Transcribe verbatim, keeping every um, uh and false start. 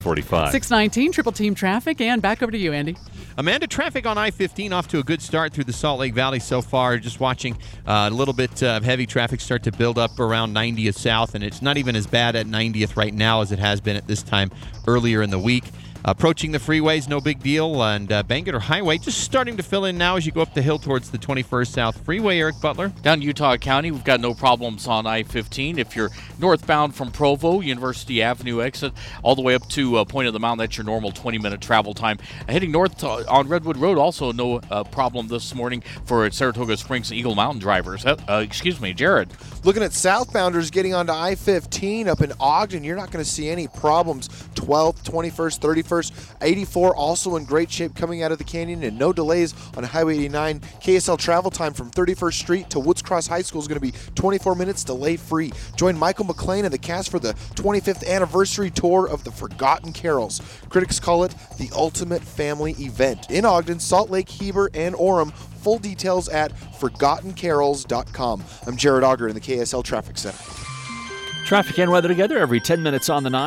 forty-five. six nineteen, Triple Team Traffic, and back over to you, Andy. Amanda, traffic on I fifteen off to a good start through the Salt Lake Valley so far. Just watching uh, a little bit of heavy traffic start to build up around ninetieth South, and it's not even as bad at ninetieth right now as it has been at this time earlier in the week. Approaching the freeways, no big deal, and uh, Bangerter Highway just starting to fill in now as you go up the hill towards the twenty-first South Freeway. Eric Butler. Down Utah County, we've got no problems on I fifteen. If you're northbound from Provo, University Avenue exit, all the way up to uh, Point of the Mountain, that's your normal twenty-minute travel time. Uh, heading north to, on Redwood Road, also no uh, problem this morning for Saratoga Springs and Eagle Mountain drivers. Uh, uh, excuse me, Jared. Looking at southbounders getting onto I fifteen up in Ogden, you're not going to see any problems. twelfth, twenty-first, thirty-first, eighty-four also in great shape coming out of the canyon, and no delays on Highway eighty-nine. K S L travel time from thirty-first Street to Woods Cross High School is going to be twenty-four minutes delay free. Join Michael McLean and the cast for the twenty-fifth anniversary tour of the Forgotten Carols. Critics call it the ultimate family event. In Ogden, Salt Lake, Heber, and Orem. Full details at forgotten carols dot com. I'm Jared Auger in the K S L Traffic Center. Traffic and weather together every ten minutes on the nine.